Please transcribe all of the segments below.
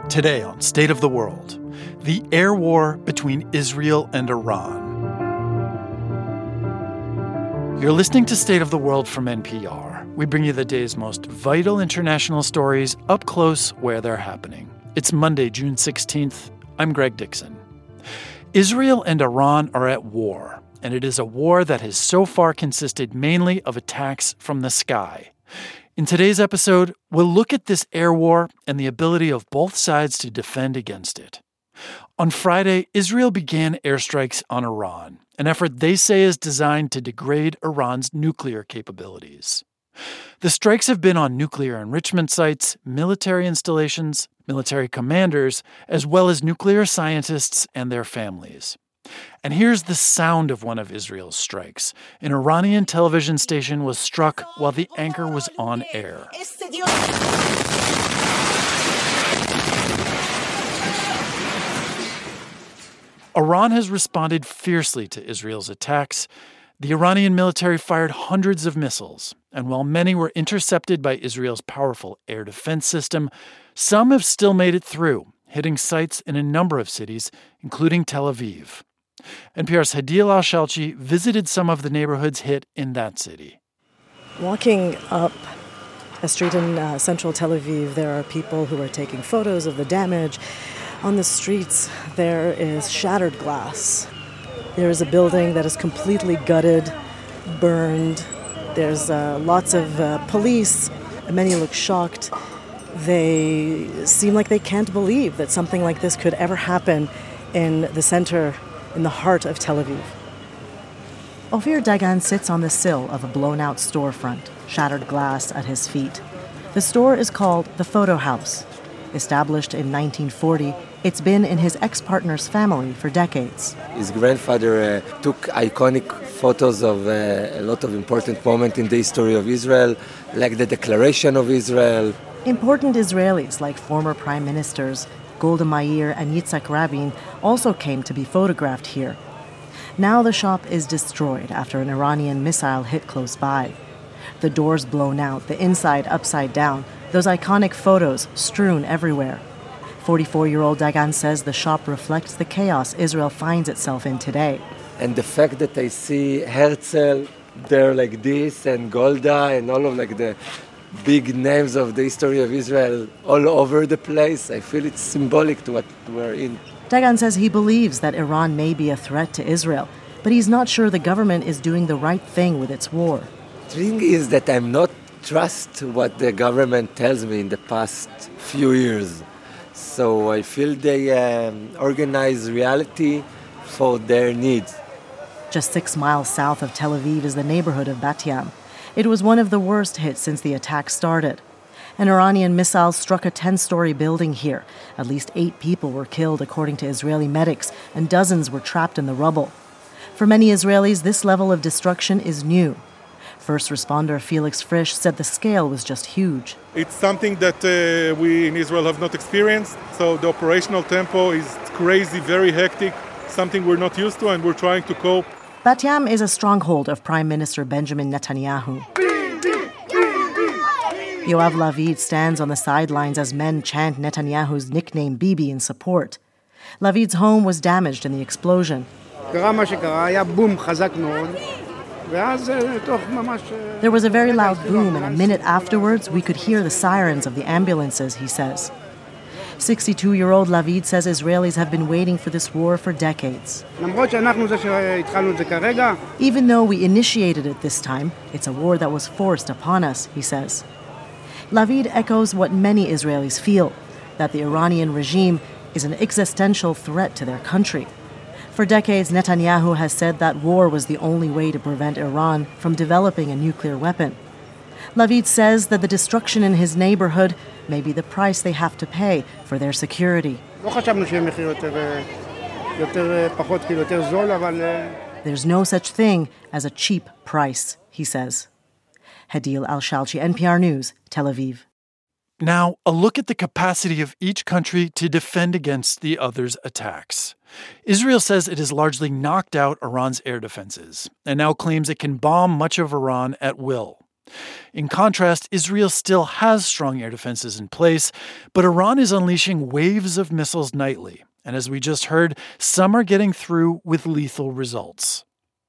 Today on State of the World, the air war between Israel and Iran. You're listening to State of the World from NPR. We bring you the day's most vital international stories up close where they're happening. It's Monday, June 16th. I'm Greg Dixon. Israel and Iran are at war, and it is a war that has so far consisted mainly of attacks from the sky. In today's episode, we'll look at this air war and the ability of both sides to defend against it. On Friday, Israel began airstrikes on Iran, an effort they say is designed to degrade Iran's nuclear capabilities. The strikes have been on nuclear enrichment sites, military installations, military commanders, as well as nuclear scientists and their families. And here's the sound of one of Israel's strikes. An Iranian television station was struck while the anchor was on air. Iran has responded fiercely to Israel's attacks. The Iranian military fired hundreds of missiles, and while many were intercepted by Israel's powerful air defense system, some have still made it through, hitting sites in a number of cities, including Tel Aviv. NPR's Hadil Al-Shalchi visited some of the neighborhoods hit in that city. Walking up a street in central Tel Aviv, there are people who are taking photos of the damage. On the streets, there is shattered glass. There is a building that is completely gutted, burned. There's lots of police. Many look shocked. They seem like they can't believe that something like this could ever happen in the center, in the heart of Tel Aviv. Ophir Dagan sits on the sill of a blown-out storefront, shattered glass at his feet. The store is called The Photo House. Established in 1940, it's been in his ex-partner's family for decades. His grandfather took iconic photos of a lot of important moments in the history of Israel, like the Declaration of Israel. Important Israelis like former prime ministers Golda Meir and Yitzhak Rabin also came to be photographed here. Now the shop is destroyed after an Iranian missile hit close by. The doors blown out, the inside upside down, those iconic photos strewn everywhere. 44-year-old Dagan says the shop reflects the chaos Israel finds itself in today. And the fact that I see Herzl there like this, and Golda, and all of like the big names of the history of Israel all over the place, I feel it's symbolic to what we're in. Dagan says he believes that Iran may be a threat to Israel, but he's not sure the government is doing the right thing with its war. The thing is that I'm not trust what the government tells me in the past few years. So I feel they organize reality for their needs. Just 6 miles south of Tel Aviv is the neighborhood of Bat Yam. It was one of the worst hit since the attack started. An Iranian missile struck a 10-story building here. At least 8 people were killed, according to Israeli medics, and dozens were trapped in the rubble. For many Israelis, this level of destruction is new. First responder Felix Frisch said the scale was just huge. It's something that we in Israel have not experienced, so the operational tempo is crazy, very hectic, something we're not used to, and we're trying to cope. Bat Yam is a stronghold of Prime Minister Benjamin Netanyahu. Yoav Lavid stands on the sidelines as men chant Netanyahu's nickname Bibi in support. Lavid's home was damaged in the explosion. There was a very loud boom, and a minute afterwards, we could hear the sirens of the ambulances, he says. 62-year-old Lavid says Israelis have been waiting for this war for decades. Even though we initiated it this time, it's a war that was forced upon us, he says. Lavid echoes what many Israelis feel, that the Iranian regime is an existential threat to their country. For decades, Netanyahu has said that war was the only way to prevent Iran from developing a nuclear weapon. Lavid says that the destruction in his neighborhood may be the price they have to pay for their security. There's no such thing as a cheap price, he says. Hadil Al-Shalchi, NPR News, Tel Aviv. Now, a look at the capacity of each country to defend against the other's attacks. Israel says it has largely knocked out Iran's air defenses and now claims it can bomb much of Iran at will. In contrast, Israel still has strong air defenses in place, but Iran is unleashing waves of missiles nightly. And as we just heard, some are getting through with lethal results.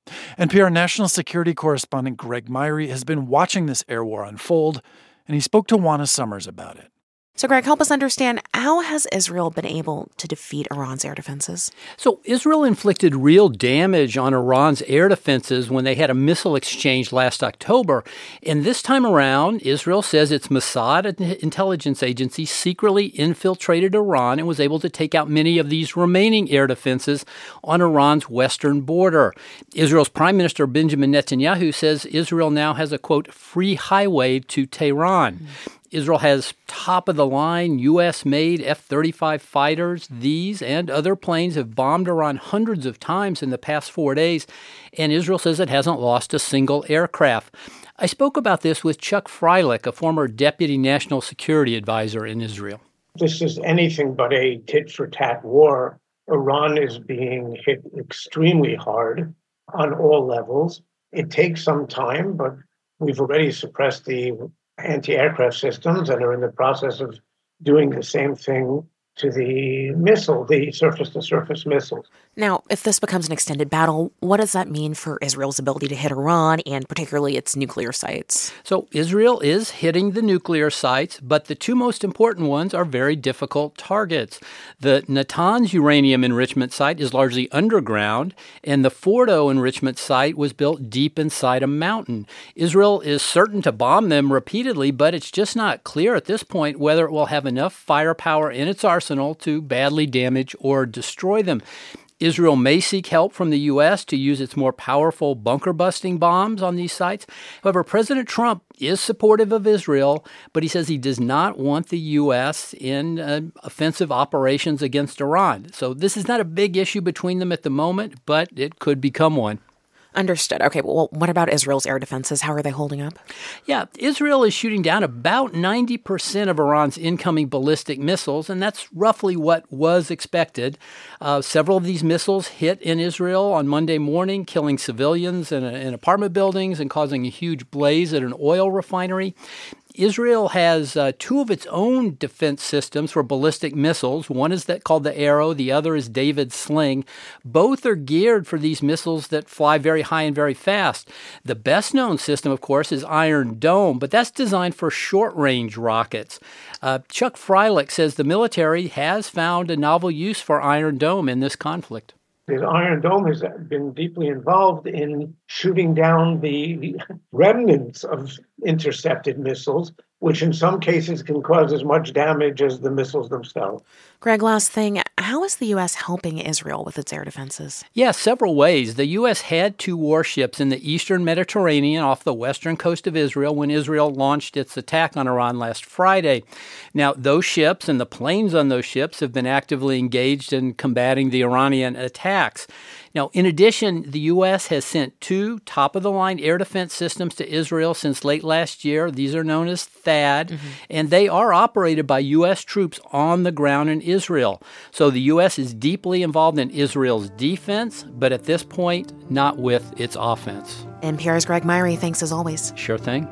NPR national security correspondent Greg Myrie has been watching this air war unfold, and he spoke to Juana Summers about it. So, Greg, help us understand, how has Israel been able to defeat Iran's air defenses? So Israel inflicted real damage on Iran's air defenses when they had a missile exchange last October. And this time around, Israel says its Mossad intelligence agency secretly infiltrated Iran and was able to take out many of these remaining air defenses on Iran's western border. Israel's Prime Minister Benjamin Netanyahu says Israel now has a, quote, free highway to Tehran. Israel has top-of-the-line U.S.-made F-35 fighters. These and other planes have bombed Iran hundreds of times in the past 4 days, and Israel says it hasn't lost a single aircraft. I spoke about this with Chuck Freilich, a former deputy national security advisor in Israel. This is anything but a tit-for-tat war. Iran is being hit extremely hard on all levels. It takes some time, but we've already suppressed the anti-aircraft systems and are in the process of doing the same thing to the missile, the surface-to-surface missiles. Now, if this becomes an extended battle, what does that mean for Israel's ability to hit Iran and particularly its nuclear sites? So Israel is hitting the nuclear sites, but the two most important ones are very difficult targets. The Natanz uranium enrichment site is largely underground, and the Fordo enrichment site was built deep inside a mountain. Israel is certain to bomb them repeatedly, but it's just not clear at this point whether it will have enough firepower in its arsenal to badly damage or destroy them. Israel may seek help from the U.S. to use its more powerful bunker-busting bombs on these sites. However, President Trump is supportive of Israel, but he says he does not want the U.S. in offensive operations against Iran. So this is not a big issue between them at the moment, but it could become one. Understood. Okay, well, what about Israel's air defenses? How are they holding up? Yeah, Israel is shooting down about 90% of Iran's incoming ballistic missiles, and that's roughly what was expected. Several of these missiles hit in Israel on Monday morning, killing civilians in apartment buildings and causing a huge blaze at an oil refinery. Israel has two of its own defense systems for ballistic missiles. One is called the Arrow. The other is David's Sling. Both are geared for these missiles that fly very high and very fast. The best-known system, of course, is Iron Dome, but that's designed for short-range rockets. Chuck Freilich says the military has found a novel use for Iron Dome in this conflict. The Iron Dome has been deeply involved in shooting down the remnants of intercepted missiles, which in some cases can cause as much damage as the missiles themselves. Greg, last thing, how is the U.S. helping Israel with its air defenses? Yeah, several ways. The U.S. had two warships in the eastern Mediterranean off the western coast of Israel when Israel launched its attack on Iran last Friday. Now, those ships and the planes on those ships have been actively engaged in combating the Iranian attacks. Now, in addition, the U.S. has sent two top-of-the-line air defense systems to Israel since late last year. These are known as THAAD, and they are operated by U.S. troops on the ground in Israel. So the U.S. is deeply involved in Israel's defense, but at this point, not with its offense. NPR's Greg Myrie, thanks as always. Sure thing.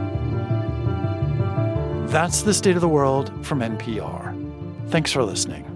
That's the State of the World from NPR. Thanks for listening.